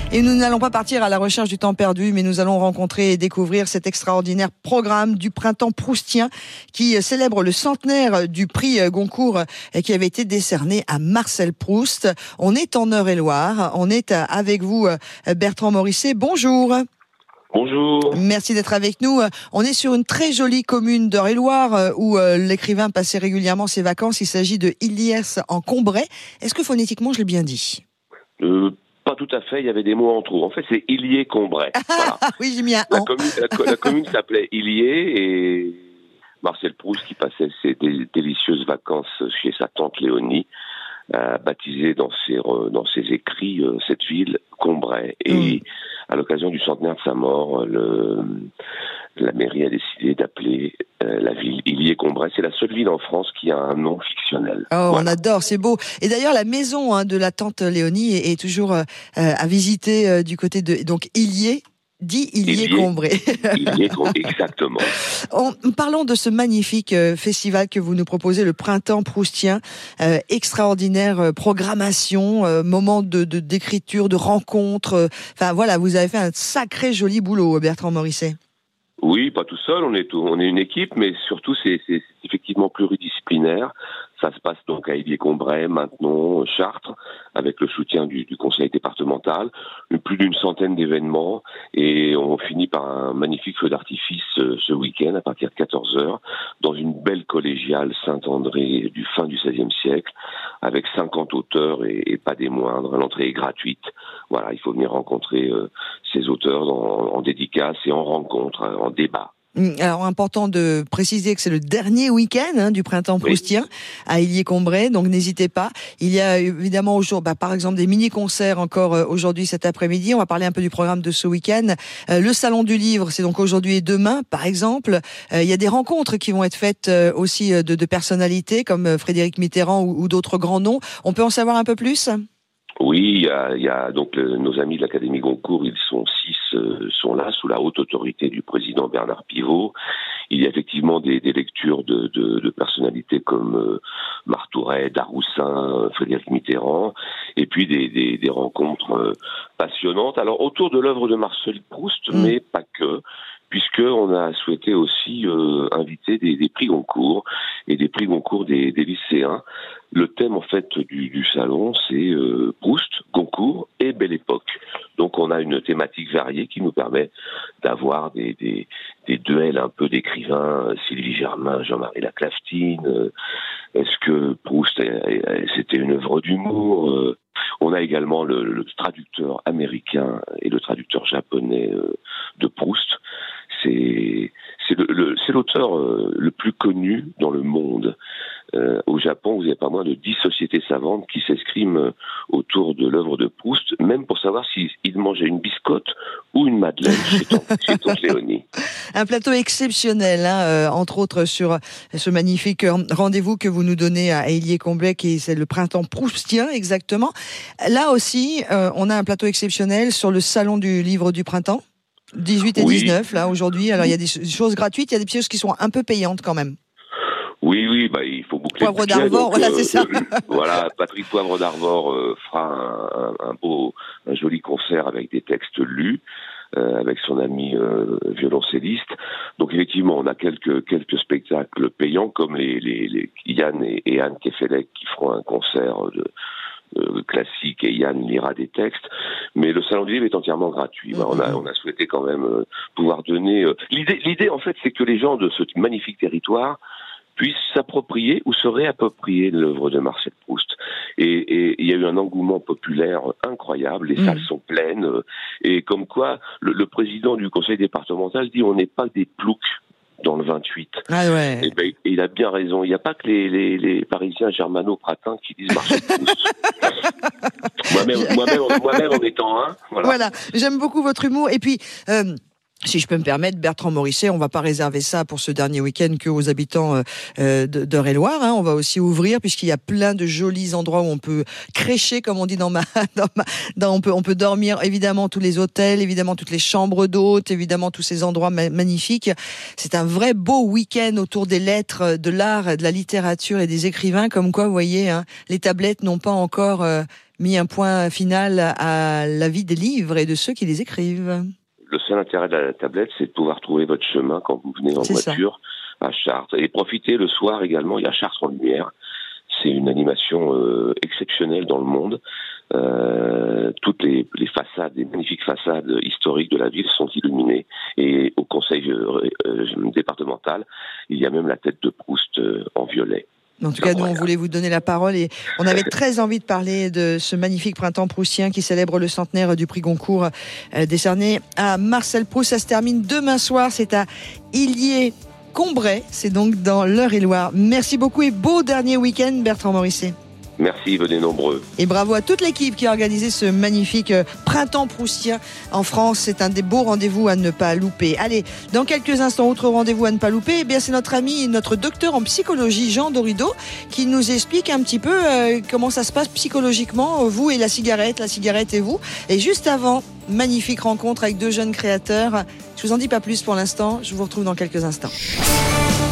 Et nous n'allons pas partir à la recherche du temps perdu, mais nous allons rencontrer et découvrir cet extraordinaire programme du printemps proustien qui célèbre le centenaire du prix Goncourt qui avait été décerné à Marcel Proust. On est en Eure-et-Loire, on est avec vous Bertrand Morisset, bonjour. Bonjour. Merci d'être avec nous. On est sur une très jolie commune d'Eure-et-Loire où l'écrivain passait régulièrement ses vacances. Il s'agit de Illiers-en-Combray. Est-ce que phonétiquement je l'ai bien dit ? Pas tout à fait, il y avait des mots en trop. En fait, c'est Illiers-Combray. Voilà. Oui, j'ai mis un an. La commune s'appelait Illiers et Marcel Proust, qui passait ses délicieuses vacances chez sa tante Léonie, a baptisé dans ses écrits cette ville Combray. Et à l'occasion du centenaire de sa mort, la mairie a décidé d'appeler la ville Illiers-Combray. C'est la seule ville en France qui a un nom fictionnel. Oh, voilà. On adore, c'est beau. Et d'ailleurs, la maison de la tante Léonie est toujours à visiter du côté de donc Illiers. Dit Illiers-Combray. Exactement. Parlons de ce magnifique festival que vous nous proposez, le Printemps Proustien. Extraordinaire programmation, moment d'écriture, de rencontre. Enfin voilà, vous avez fait un sacré joli boulot, Bertrand Morisset. Oui, pas tout seul, on est une équipe, mais surtout c'est effectivement pluridisciplinaire. Ça se passe donc à Illiers-Combray, maintenant Chartres, avec le soutien du conseil départemental, plus d'une centaine d'événements, et on finit par un magnifique feu d'artifice ce week-end à partir de 14h, dans une belle collégiale Saint-André du fin du XVIe siècle, avec 50 auteurs et pas des moindres. L'entrée est gratuite. Voilà, il faut venir rencontrer ces auteurs en dédicace et en rencontre, en débat. Alors, important de préciser que c'est le dernier week-end du printemps proustien à Illiers-Combray, donc n'hésitez pas. Il y a évidemment aujourd'hui, par exemple, des mini-concerts encore aujourd'hui cet après-midi. On va parler un peu du programme de ce week-end. Le Salon du Livre, c'est donc aujourd'hui et demain, par exemple. Il y a des rencontres qui vont être faites aussi de personnalités comme Frédéric Mitterrand ou d'autres grands noms. On peut en savoir un peu plus ? Oui, il y a donc nos amis de l'Académie Goncourt, ils sont 6, sont là sous la haute autorité du président Bernard Pivot. Il y a effectivement des lectures de personnalités comme Martouret, Daroussin, Frédéric Mitterrand, et puis des rencontres passionnantes. Alors autour de l'œuvre de Marcel Proust, mais pas que, puisqu'on a souhaité aussi inviter des prix Goncourt et des prix Goncourt des lycéens. Le thème en fait du salon, c'est Proust, Goncourt et Belle Époque. Donc on a une thématique variée qui nous permet d'avoir des duels un peu d'écrivains, Sylvie Germain, Jean-Marie Laclaftine. Est-ce que Proust c'était une œuvre d'humour? On a également le traducteur américain et le traducteur japonais de Proust. C'est l'auteur le plus connu dans le monde. Au Japon, vous n'avez pas moins de 10 sociétés savantes qui s'escriment autour de l'œuvre de Proust, même pour savoir s'il mangeait une biscotte ou une madeleine chez tante Léonie. Un plateau exceptionnel, entre autres sur ce magnifique rendez-vous que vous nous donnez à Illiers-Combray, c'est le printemps proustien exactement. Là aussi, on a un plateau exceptionnel sur le salon du livre du printemps, 18 et 19 là aujourd'hui. Alors il y a des choses gratuites, il y a des choses qui sont un peu payantes quand même. Oui, il faut boucler Poivre d'Arvor, voilà, c'est ça. Voilà, Patrick Poivre d'Arvor fera un joli concert avec des textes lus, avec son ami violoncelliste. Donc effectivement, on a quelques spectacles payants, comme les Yann et Anne Kefelec qui feront un concert classique, et Yann lira des textes, mais le salon du livre est entièrement gratuit. On a souhaité quand même pouvoir donner... L'idée en fait, c'est que les gens de ce magnifique territoire puissent s'approprier ou se réapproprier l'œuvre de Marcel Proust. Et il y a eu un engouement populaire incroyable, les salles sont pleines, et comme quoi le président du conseil départemental dit on n'est pas des ploucs dans le 28. Ah ouais. Et ben, il a bien raison. Il n'y a pas que les Parisiens germano-pratins qui disent Marcel Proust. moi-même en étant un. Voilà. J'aime beaucoup votre humour. Et puis, si je peux me permettre, Bertrand Morisset, on va pas réserver ça pour ce dernier week-end que aux habitants d'Eure-et-Loire. On va aussi ouvrir, puisqu'il y a plein de jolis endroits où on peut crécher, comme on dit on peut dormir, évidemment tous les hôtels, évidemment toutes les chambres d'hôtes, évidemment tous ces endroits magnifiques. C'est un vrai beau week-end autour des lettres, de l'art, de la littérature et des écrivains. Comme quoi, vous voyez, les tablettes n'ont pas encore mis un point final à la vie des livres et de ceux qui les écrivent. Le seul intérêt de la tablette, c'est de pouvoir trouver votre chemin quand vous venez en voiture à Chartres. Et profiter le soir également, il y a Chartres en lumière. C'est une animation exceptionnelle dans le monde. Toutes les façades, les magnifiques façades historiques de la ville sont illuminées. Et au conseil départemental, il y a même la tête de Proust en violet. En tout cas, nous, on voulait vous donner la parole et on avait très envie de parler de ce magnifique printemps proustien qui célèbre le centenaire du prix Goncourt décerné à Marcel Proust. Ça se termine demain soir, c'est à Illiers-Combray, c'est donc dans l'Eure-et-Loire. Merci beaucoup et beau dernier week-end, Bertrand Morisset. Merci, venez nombreux. Et bravo à toute l'équipe qui a organisé ce magnifique printemps proustien en France. C'est un des beaux rendez-vous à ne pas louper. Allez, dans quelques instants, autre rendez-vous à ne pas louper. Eh bien, c'est notre ami, notre docteur en psychologie, Jean Dorido, qui nous explique un petit peu comment ça se passe psychologiquement, vous et la cigarette et vous. Et juste avant, magnifique rencontre avec deux jeunes créateurs. Je vous en dis pas plus pour l'instant. Je vous retrouve dans quelques instants.